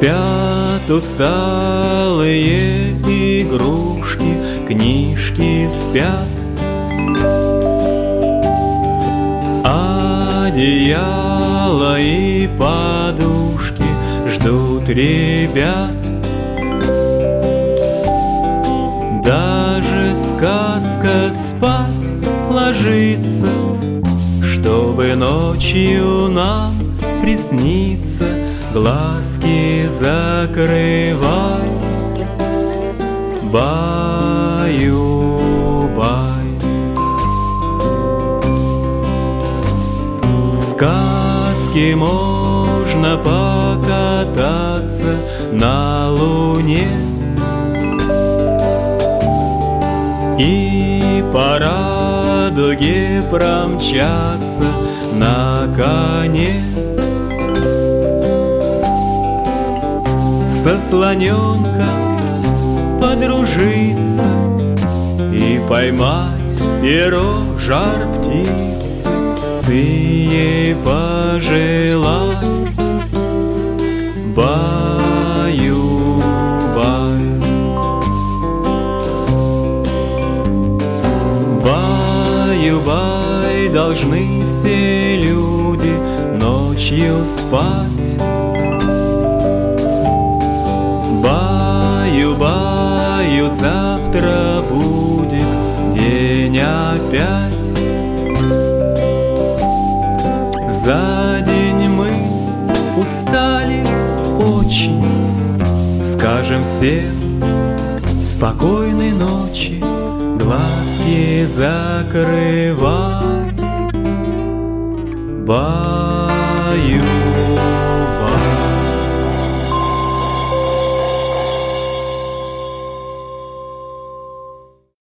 Спят усталые игрушки, книжки спят, одеяло и подушки ждут ребят. Даже сказка спать ложится, чтобы ночью нам присниться. Глазки закрывай, баю-бай. В сказке можно покататься на луне и по радуге промчаться на коне. Со слоненком подружиться и поймать перо жар птицы. Ты ей пожелай, баю-бай. Баю-бай должны все люди ночью спать. Баю-баю, завтра будет день опять. За день мы устали очень, скажем всем спокойной ночи, глазки закрывай, баю.